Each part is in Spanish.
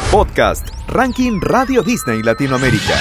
Podcast Ranking Radio Disney Latinoamérica.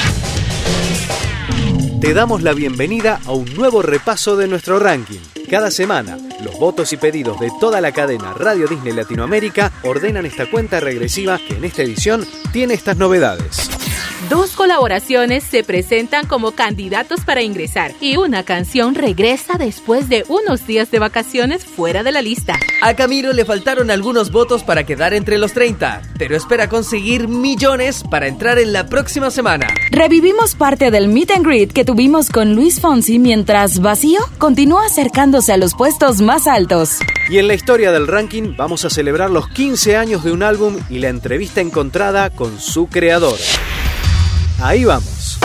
Te damos la bienvenida a un nuevo repaso de nuestro ranking. Cada semana, los votos y pedidos de toda la cadena Radio Disney Latinoamérica ordenan esta cuenta regresiva que en esta edición tiene estas novedades. 2 colaboraciones se presentan como candidatos para ingresar y una canción regresa después de unos días de vacaciones fuera de la lista. A Camilo le faltaron algunos votos para quedar entre los 30, pero espera conseguir millones para entrar en la próxima semana. Revivimos parte del meet and greet que tuvimos con Luis Fonsi mientras Vacío continúa acercándose a los puestos más altos. Y en la historia del ranking vamos a celebrar los 15 años de un álbum y la entrevista encontrada con su creador. Ahí vamos.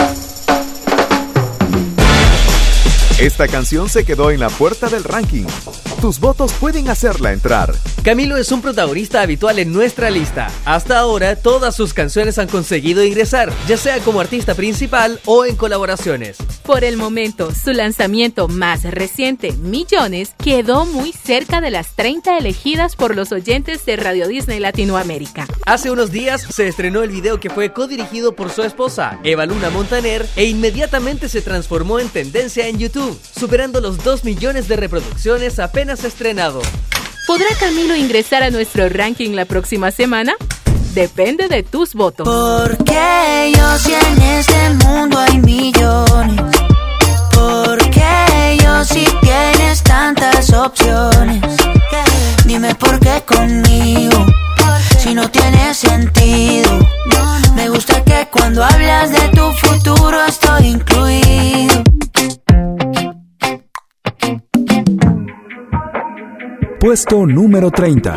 Esta canción se quedó en la puerta del ranking. Tus votos pueden hacerla entrar. Camilo es un protagonista habitual en nuestra lista. Hasta ahora, todas sus canciones han conseguido ingresar, ya sea como artista principal o en colaboraciones. Por el momento, su lanzamiento más reciente, Millones, quedó muy cerca de las 30 elegidas por los oyentes de Radio Disney Latinoamérica. Hace unos días se estrenó el video que fue codirigido por su esposa, Eva Luna Montaner, e inmediatamente se transformó en tendencia en YouTube, superando los 2 millones de reproducciones apenas estrenado. ¿Podrá Camilo ingresar a nuestro ranking la próxima semana? Depende de tus votos. Porque yo si en este mundo hay millones. Porque yo si tienes tantas opciones. Dime por qué conmigo, si no tiene sentido. Me gusta que cuando hablas de tu futuro estoy incluido. Puesto número 30.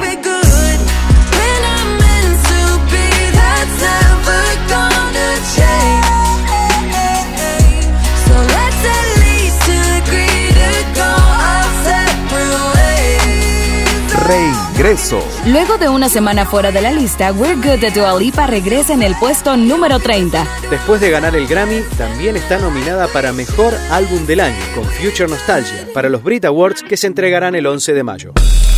Reingreso. Luego de una semana fuera de la lista, We're Good de Dua Lipa regresa en el puesto número 30. Después de ganar el Grammy, también está nominada para Mejor Álbum del Año con Future Nostalgia para los Brit Awards que se entregarán el 11 de mayo.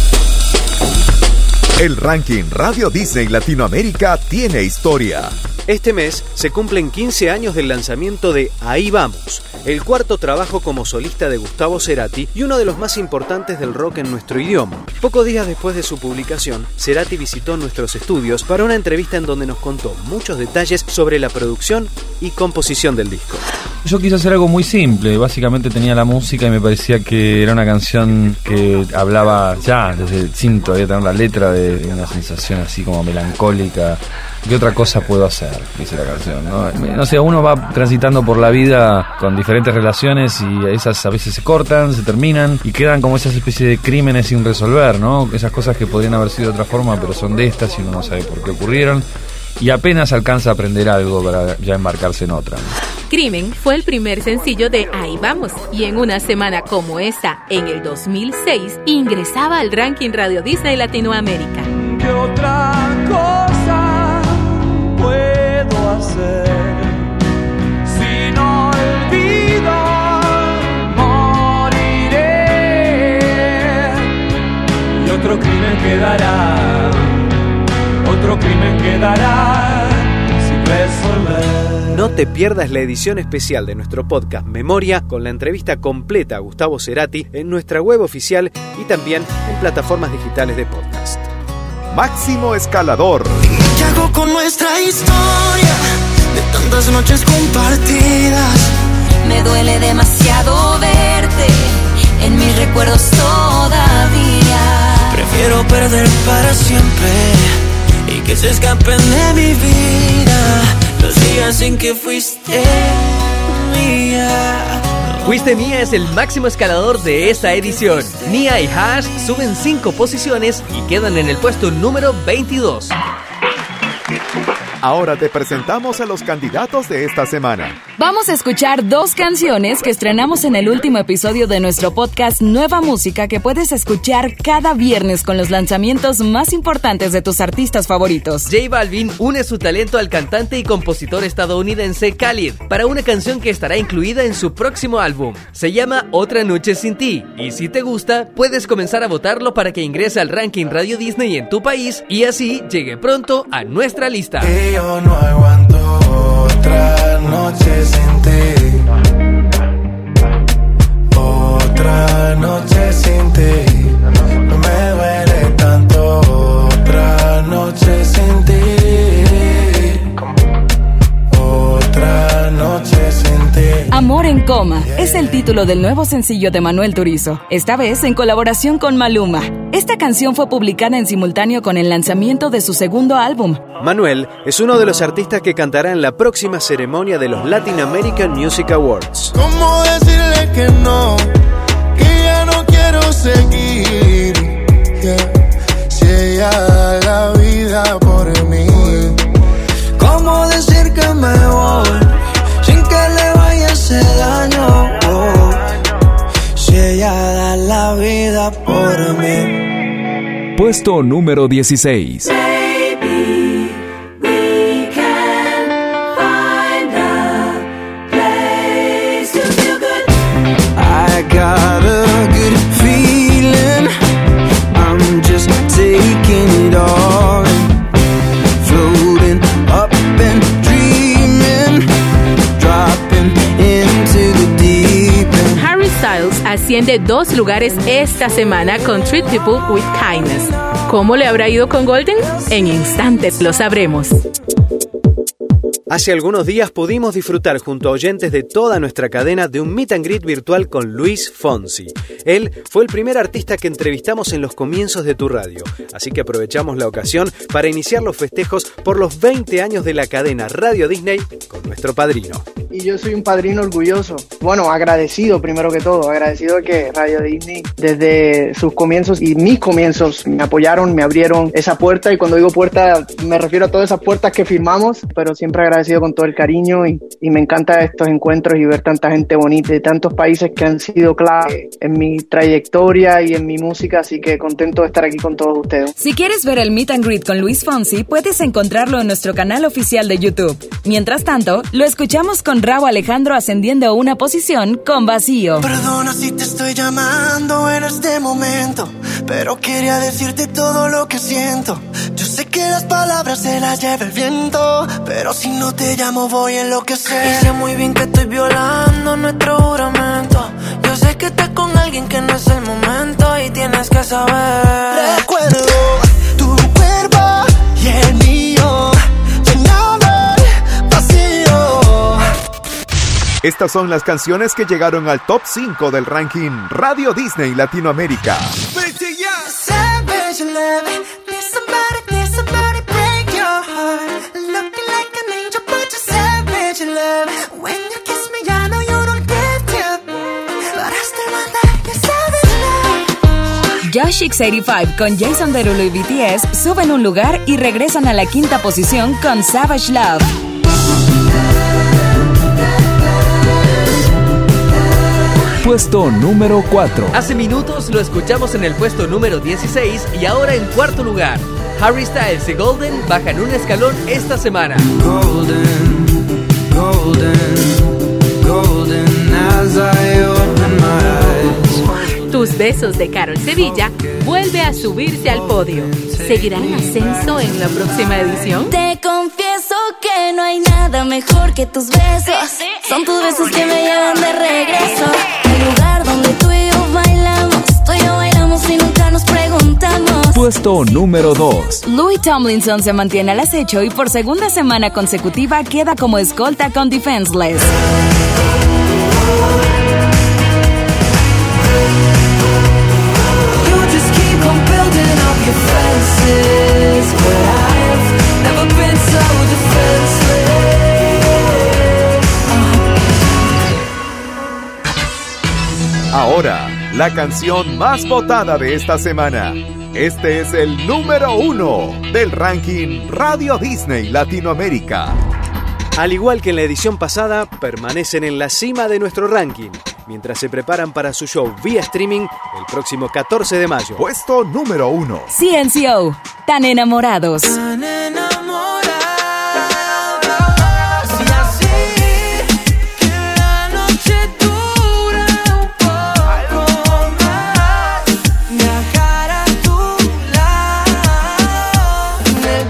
El ranking Radio Disney Latinoamérica tiene historia. Este mes se cumplen 15 años del lanzamiento de Ahí Vamos, el cuarto trabajo como solista de Gustavo Cerati y uno de los más importantes del rock en nuestro idioma. Pocos días después de su publicación, Cerati visitó nuestros estudios para una entrevista en donde nos contó muchos detalles sobre la producción y composición del disco. Yo quise hacer algo muy simple, básicamente tenía la música y me parecía que era una canción que hablaba ya, sin todavía tener la letra, de una sensación así como melancólica. ¿Qué otra cosa puedo hacer? Dice la canción, ¿no? No sé, uno va transitando por la vida con diferentes relaciones y esas a veces se cortan, se terminan y quedan como esas especies de crímenes sin resolver, ¿no? Esas cosas que podrían haber sido de otra forma, pero son de estas y uno no sabe por qué ocurrieron. Y apenas alcanza a aprender algo para ya embarcarse en otra. Crimen fue el primer sencillo de Ahí Vamos y en una semana como esta, en el 2006, ingresaba al ranking Radio Disney Latinoamérica. ¿Qué otra cosa puedo hacer si no olvido? Moriré y otro crimen quedará. Otro crimen quedará sin resolver. No te pierdas la edición especial de nuestro podcast Memoria con la entrevista completa a Gustavo Cerati en nuestra web oficial y también en plataformas digitales de podcast. Máximo Escalador. ¿Qué hago con nuestra historia de tantas noches compartidas? Me duele demasiado verte en mis recuerdos todavía. Prefiero perder para siempre y que se escapen de mi vida los días en que fuiste mía. Fuiste Mía es el máximo escalador de esta edición. Nia y Hash suben 5 posiciones y quedan en el puesto número 22. Ahora te presentamos a los candidatos de esta semana. Vamos a escuchar 2 canciones que estrenamos en el último episodio de nuestro podcast Nueva Música, que puedes escuchar cada viernes con los lanzamientos más importantes de tus artistas favoritos. J Balvin une su talento al cantante y compositor estadounidense Khalid para una canción que estará incluida en su próximo álbum. Se llama Otra Noche Sin Ti, y si te gusta, puedes comenzar a votarlo para que ingrese al ranking Radio Disney en tu país y así llegue pronto a nuestra lista. Yo no aguanto otra noche sin ti. Otra noche sin ti. No me duele tanto. Otra noche sin ti. Otra noche sin ti. Amor en Coma es el título del nuevo sencillo de Manuel Turizo, esta vez en colaboración con Maluma. Esta canción fue publicada en simultáneo con el lanzamiento de su segundo álbum. Manuel es uno de los artistas que cantará en la próxima ceremonia de los Latin American Music Awards. ¿Cómo decirle que no? Que ya no quiero seguir. Si ella da la vida por mí. ¿Cómo decir que me voy sin que le vaya a hacer daño? Si ella da la vida por mí. Puesto número 16. Got a good feeling. I'm just taking it all in. Floating up and dreaming. Dropping into the deep end. Harry Styles asciende 2 lugares esta semana con Treat People with Kindness. ¿Cómo le habrá ido con Golden? En instantes lo sabremos. Hace algunos días pudimos disfrutar junto a oyentes de toda nuestra cadena de un meet and greet virtual con Luis Fonsi. Él fue el primer artista que entrevistamos en los comienzos de tu radio, así que aprovechamos la ocasión para iniciar los festejos por los 20 años de la cadena Radio Disney con nuestro padrino. Y yo soy un padrino orgulloso, bueno, agradecido primero que todo, agradecido de que Radio Disney desde sus comienzos y mis comienzos me apoyaron, me abrieron esa puerta, y cuando digo puerta me refiero a todas esas puertas que firmamos, pero siempre agradecido con todo el cariño, y me encanta estos encuentros y ver tanta gente bonita de tantos países que han sido clave en mi trayectoria y en mi música, así que contento de estar aquí con todos ustedes. Si quieres ver el Meet and Greet con Luis Fonsi, puedes encontrarlo en nuestro canal oficial de YouTube. Mientras tanto, lo escuchamos con Rauw Alejandro ascendiendo a una posición con Vacío. Perdona si te estoy llamando en este momento, pero quería decirte todo lo que siento. Yo sé que las palabras se las lleva el viento, pero si no te llamo voy a enloquecer. Y sé muy bien que estoy violando nuestro juramento. Yo sé que estás con alguien que no es el momento y tienes que saber. Recuerdo tu cuerpo y el mío, llenando el vacío. Estas son las canciones que llegaron al top 5 del ranking Radio Disney Latinoamérica. Josh X85 con Jason Derulo y BTS suben un lugar y regresan a la 5ª posición con Savage Love. Puesto número 4. Hace minutos lo escuchamos en el puesto número 16 y ahora en 4º lugar. Harry Styles y Golden bajan un escalón esta semana. Golden, golden, golden as I open my eyes. Tus besos de Carol Sevilla vuelve a subirse al podio. ¿Seguirá en ascenso en la próxima edición? Te confieso que no hay nada mejor que tus besos. Son tus besos que me llevan de regreso al lugar donde tú y yo bailamos. Tú y yo bailamos y nunca nos preguntamos. Puesto número 2. Louis Tomlinson se mantiene al acecho y por segunda semana consecutiva queda como escolta con Defenseless. Ahora, la canción más votada de esta semana. Este es el número 1 del ranking Radio Disney Latinoamérica. Al igual que en la edición pasada, permanecen en la cima de nuestro ranking, mientras se preparan para su show vía streaming el próximo 14 de mayo. Puesto número 1. CNCO, Tan Enamorados. Tan enamorados, y así que la noche dure un poco más. Viajar a tu lado,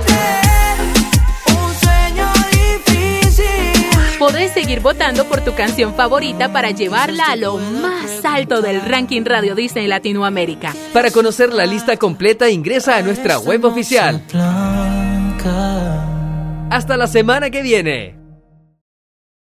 un sueño difícil. Podés seguir votando por tu canción favorita para llevarla a lo más alto del ranking Radio Disney Latinoamérica. Para conocer la lista completa, ingresa a nuestra web oficial. Hasta la semana que viene.